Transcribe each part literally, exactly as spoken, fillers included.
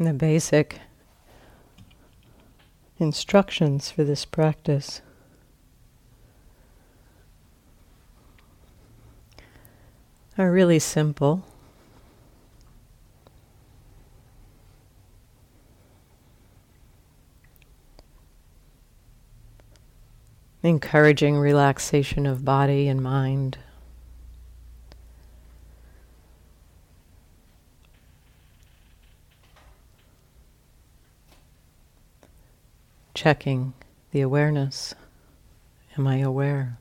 The basic instructions for this practice are really simple. Encouraging relaxation of body and mind. Checking the awareness. Am I aware?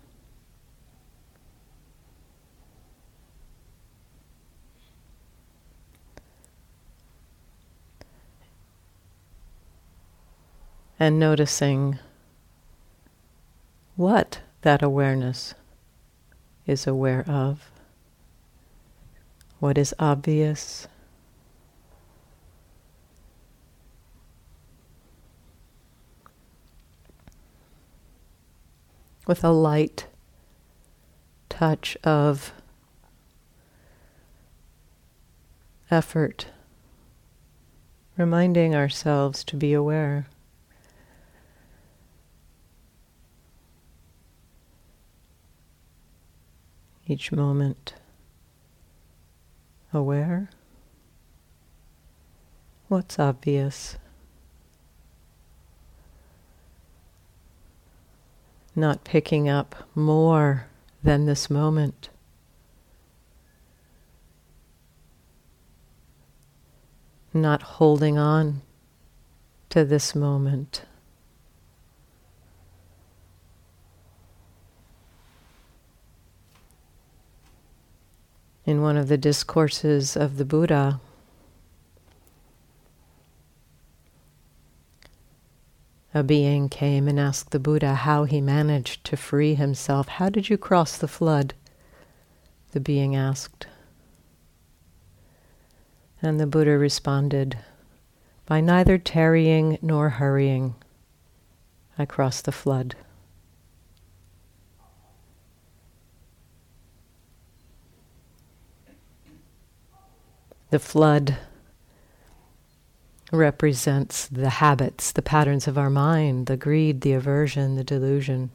And noticing what that awareness is aware of, what is obvious, with a light touch of effort, reminding ourselves to be aware. Each moment aware. What's obvious? Not picking up more than this moment. Not holding on to this moment. In one of the discourses of the Buddha, a being came and asked the Buddha how he managed to free himself. How did you cross the flood? The being asked. And the Buddha responded, by neither tarrying nor hurrying, I crossed the flood. The flood represents the habits, the patterns of our mind, the greed, the aversion, the delusion.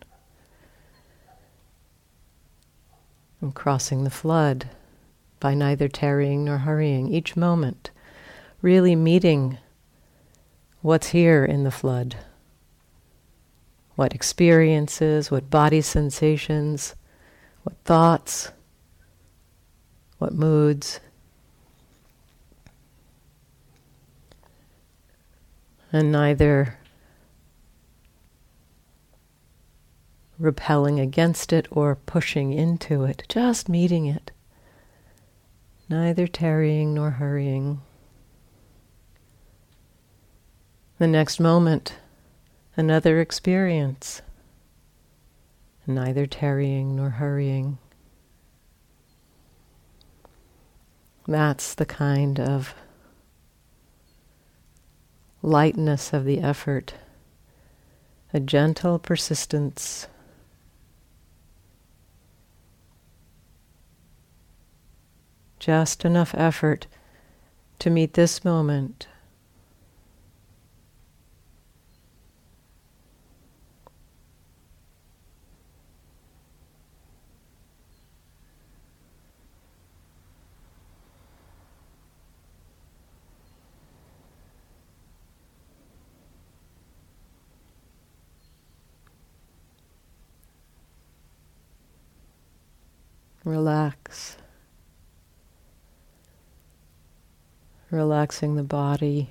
And crossing the flood by neither tarrying nor hurrying, each moment, really meeting what's here in the flood. What experiences, what body sensations, what thoughts, what moods. And neither repelling against it or pushing into it, just meeting it. Neither tarrying nor hurrying. The next moment, another experience. Neither tarrying nor hurrying. That's the kind of lightness of the effort, a gentle persistence. Just enough effort to meet this moment. Relax. Relaxing the body.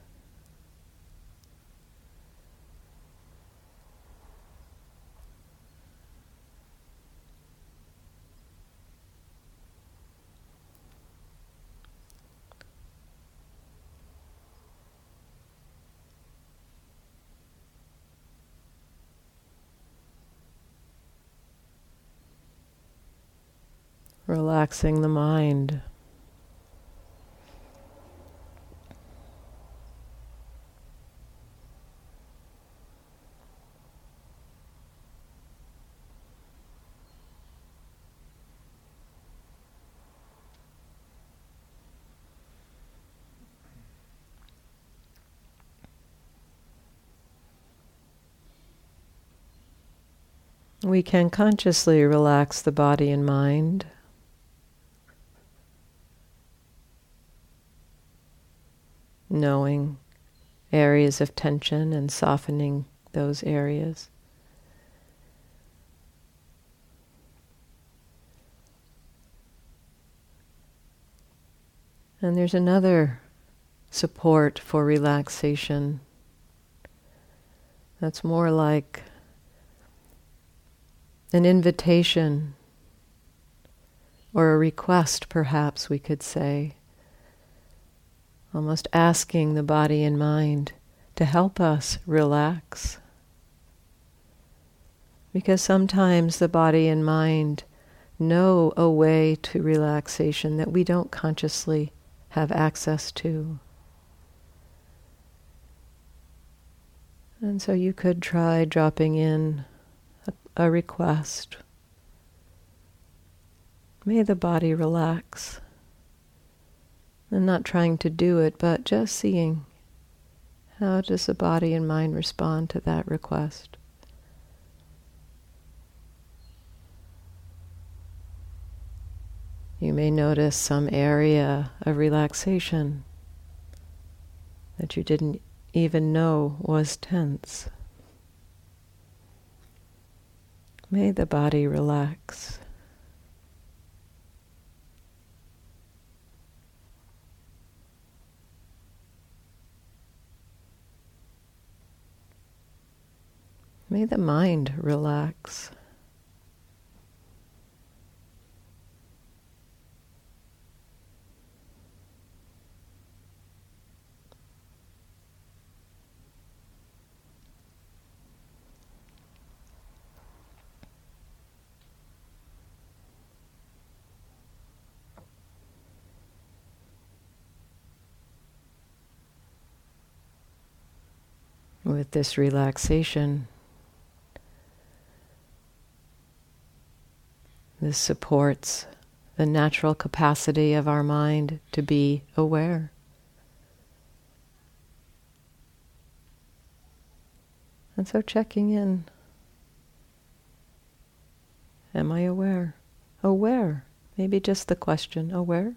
Relaxing the mind. We can consciously relax the body and mind. Knowing areas of tension and softening those areas. And there's another support for relaxation that's more like an invitation or a request, perhaps we could say, almost asking the body and mind to help us relax. Because sometimes the body and mind know a way to relaxation that we don't consciously have access to. And so you could try dropping in a, a request. May the body relax. And not trying to do it, but just seeing how does the body and mind respond to that request. You may notice some area of relaxation that you didn't even know was tense. May the body relax. May the mind relax. With this relaxation, this supports the natural capacity of our mind to be aware. And so checking in. Am I aware? Aware. Maybe just the question, aware?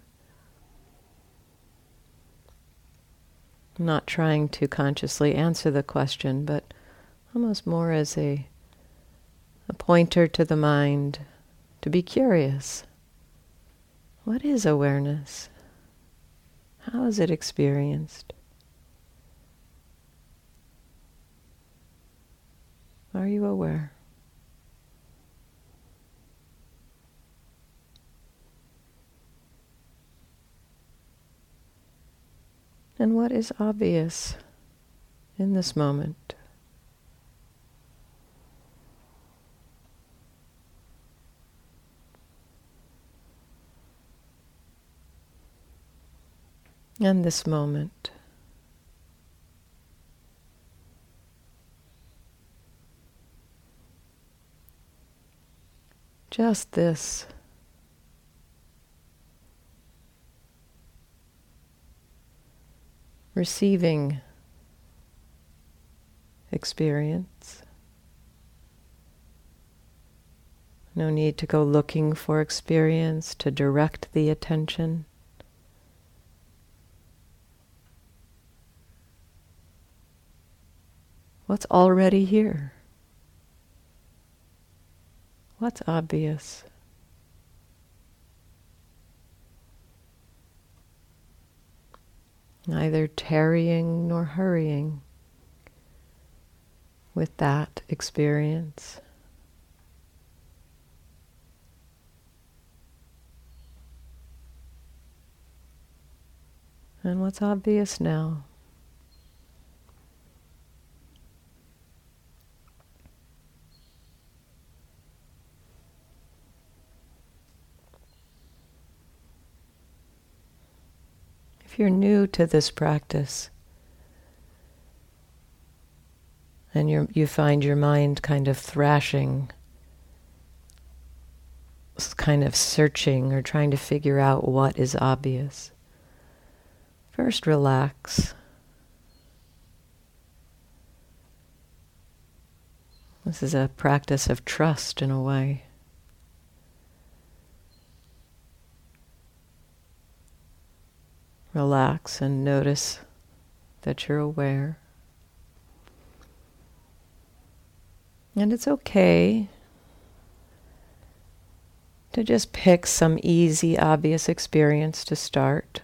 Not trying to consciously answer the question, but almost more as a, a pointer to the mind to be curious. What is awareness? How is it experienced? Are you aware? And what is obvious in this moment? And this moment. Just this. Receiving experience. No need to go looking for experience to direct the attention. What's already here? What's obvious? Neither tarrying nor hurrying with that experience. And what's obvious now? If you're new to this practice and you you find your mind kind of thrashing, kind of searching or trying to figure out what is obvious, first relax. This is a practice of trust in a way. Relax and notice that you're aware. And it's okay to just pick some easy, obvious experience to start.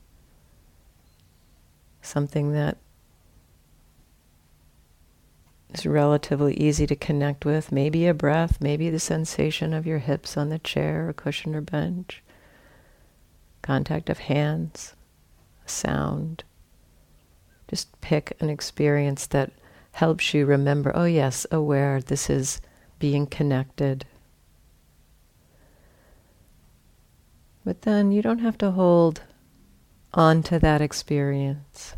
Something that is relatively easy to connect with. Maybe a breath, maybe the sensation of your hips on the chair or cushion or bench. Contact of hands, a sound. Just pick an experience that helps you remember, oh yes, aware, this is being connected. But then you don't have to hold on to that experience.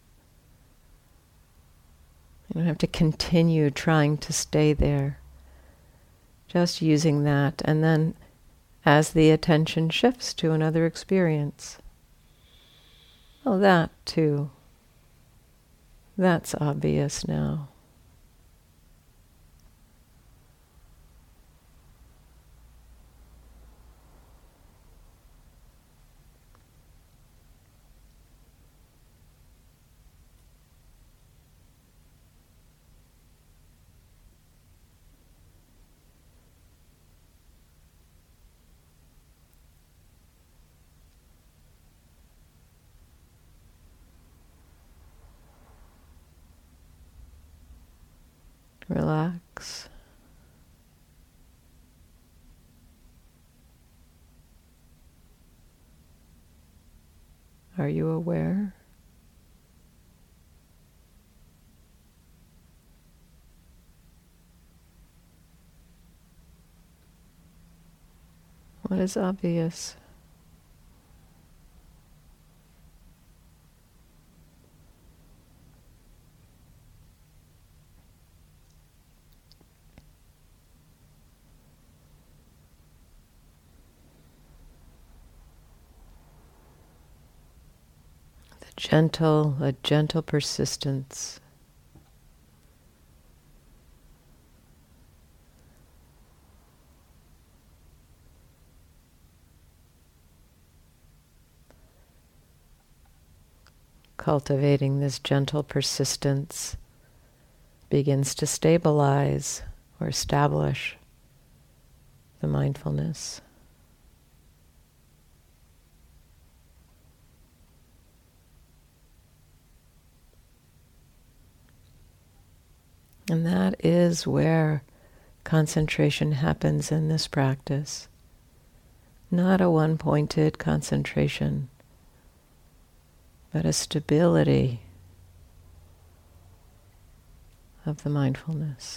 You don't have to continue trying to stay there. Just using that, and then as the attention shifts to another experience, oh, that too. That's obvious now. Relax. Are you aware? What is obvious? Gentle, a gentle persistence. Cultivating this gentle persistence begins to stabilize or establish the mindfulness. And that is where concentration happens in this practice. Not a one-pointed concentration, but a stability of the mindfulness.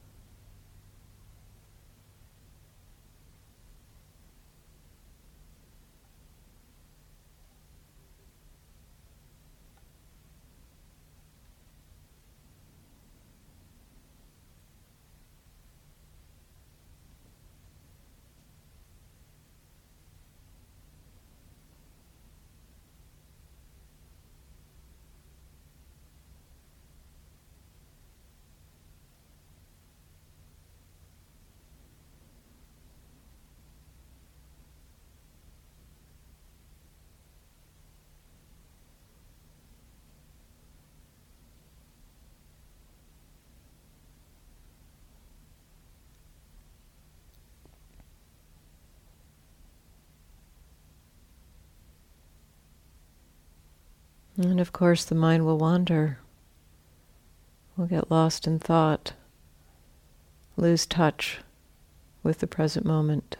And of course the mind will wander. We'll get lost in thought, lose touch with the present moment.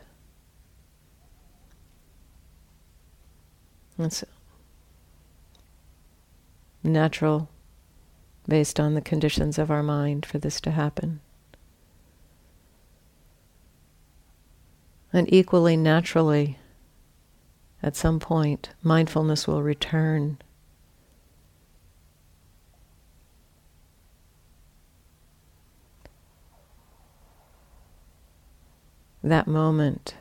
It's natural, based on the conditions of our mind, for this to happen. And equally naturally, at some point, mindfulness will return. That moment,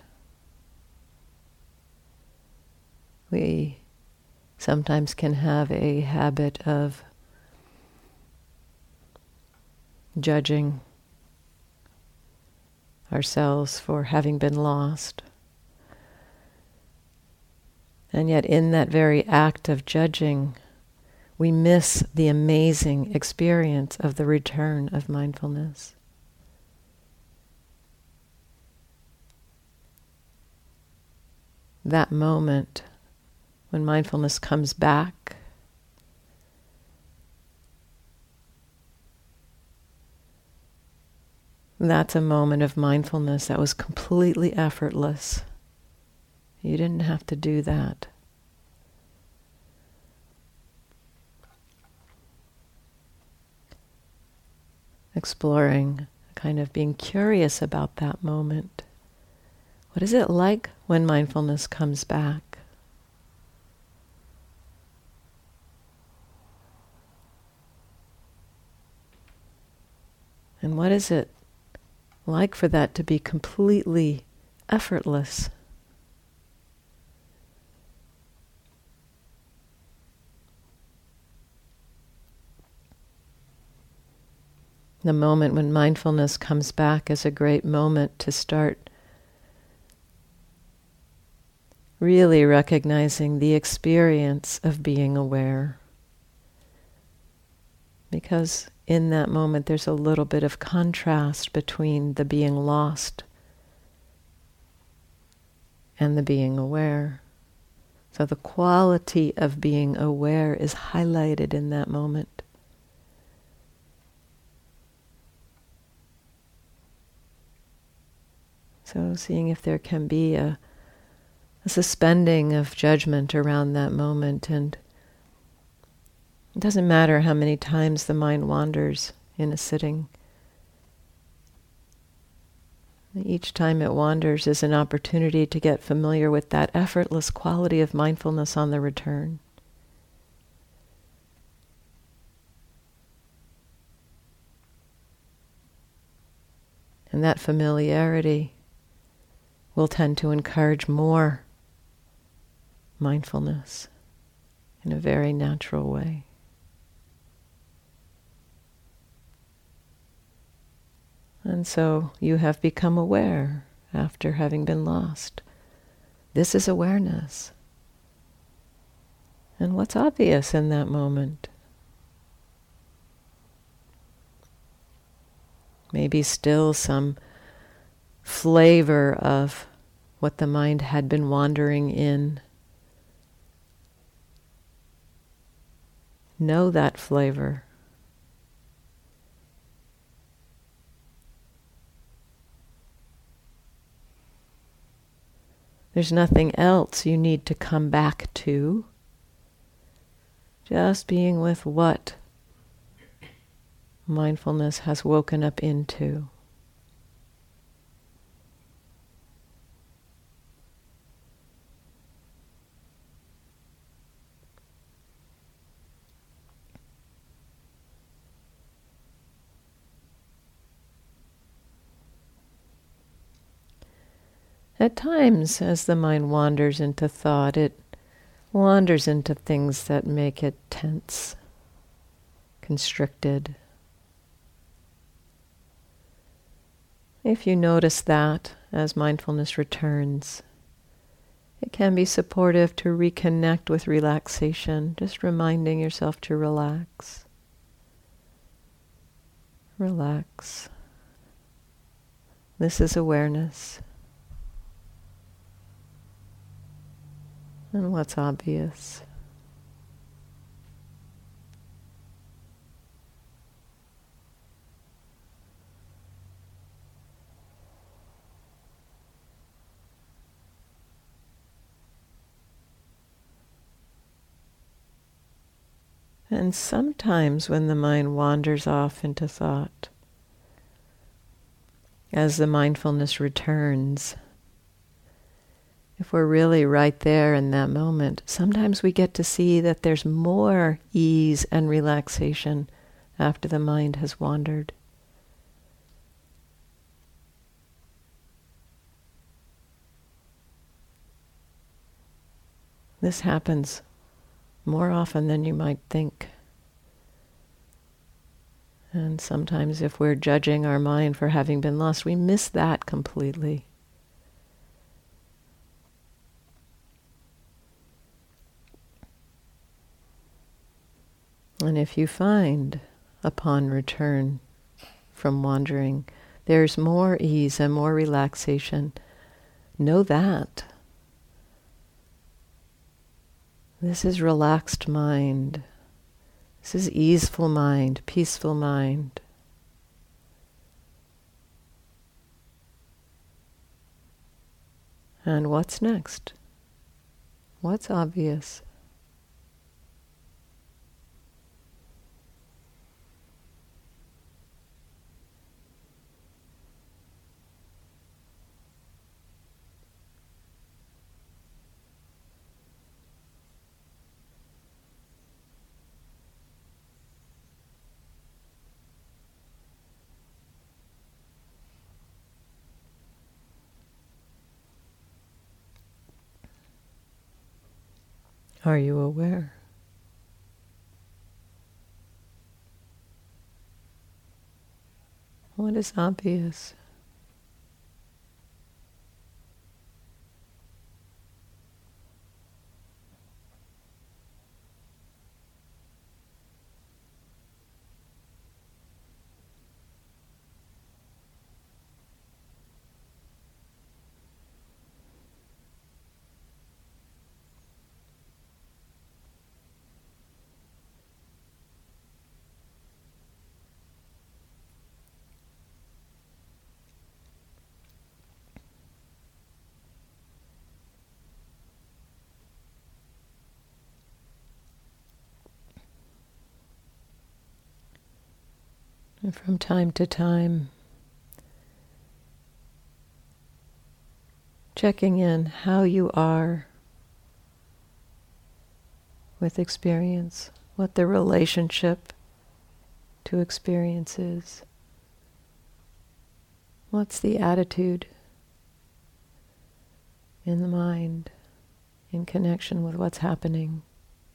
we sometimes can have a habit of judging ourselves for having been lost. And yet in that very act of judging, we miss the amazing experience of the return of mindfulness. That moment when mindfulness comes back, that's a moment of mindfulness that was completely effortless. You didn't have to do that. Exploring, kind of being curious about that moment. What is it like when mindfulness comes back? And what is it like for that to be completely effortless? The moment when mindfulness comes back is a great moment to start really recognizing the experience of being aware. Because in that moment there's a little bit of contrast between the being lost and the being aware. So the quality of being aware is highlighted in that moment. So seeing if there can be a, a suspending of judgment around that moment. And it doesn't matter how many times the mind wanders in a sitting. Each time it wanders is an opportunity to get familiar with that effortless quality of mindfulness on the return. And that familiarity will tend to encourage more mindfulness in a very natural way. And so you have become aware after having been lost. This is awareness. And what's obvious in that moment? Maybe still some flavor of what the mind had been wandering in. Know that flavor. There's nothing else you need to come back to. Just being with what mindfulness has woken up into. At times, as the mind wanders into thought, it wanders into things that make it tense, constricted. If you notice that as mindfulness returns, it can be supportive to reconnect with relaxation, just reminding yourself to relax. Relax. This is awareness. And what's obvious? And sometimes when the mind wanders off into thought, as the mindfulness returns, if we're really right there in that moment, sometimes we get to see that there's more ease and relaxation after the mind has wandered. This happens more often than you might think. And sometimes if we're judging our mind for having been lost, we miss that completely. And if you find, upon return from wandering, there's more ease and more relaxation, know that. This is relaxed mind. This is easeful mind, peaceful mind. And what's next? What's obvious? Are you aware? What is obvious? And from time to time, checking in how you are with experience, what the relationship to experience is. What's the attitude in the mind in connection with what's happening?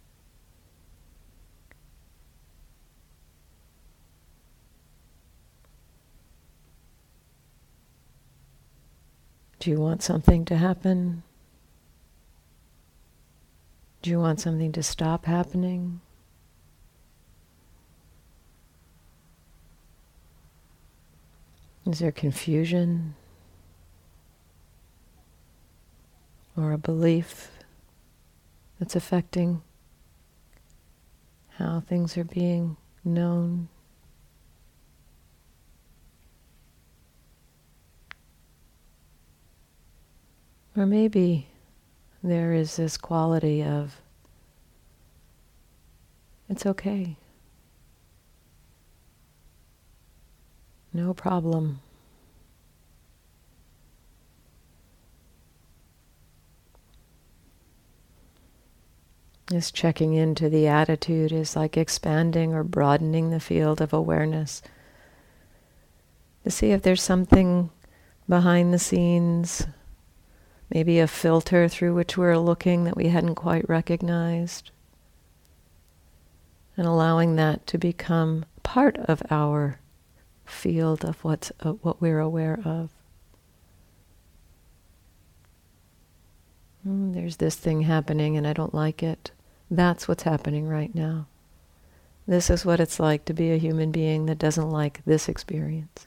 Do you want something to happen? Do you want something to stop happening? Is there confusion or a belief that's affecting how things are being known? Or maybe there is this quality of, it's okay. No problem. This checking into the attitude is like expanding or broadening the field of awareness to see if there's something behind the scenes, maybe a filter through which we're looking that we hadn't quite recognized, and allowing that to become part of our field of what's uh, what we're aware of. Mm, there's this thing happening and I don't like it. That's what's happening right now. This is what it's like to be a human being that doesn't like this experience.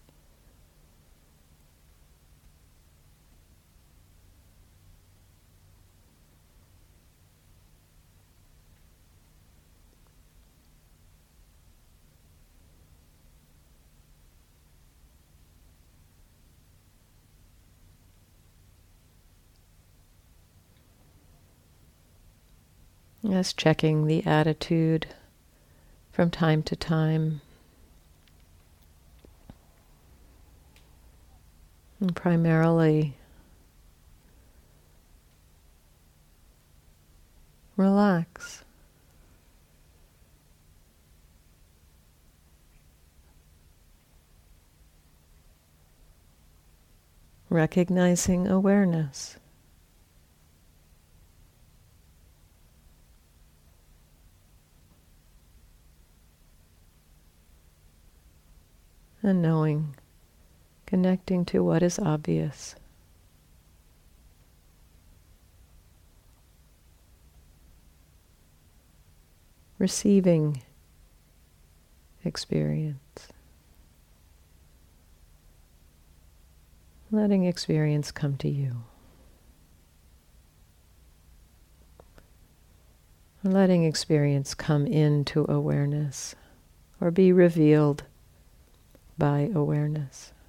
Yes, checking the attitude from time to time. And primarily relax. Recognizing awareness. and knowing, connecting to what is obvious. Receiving experience. Letting experience come to you. Letting experience come into awareness or be revealed by awareness.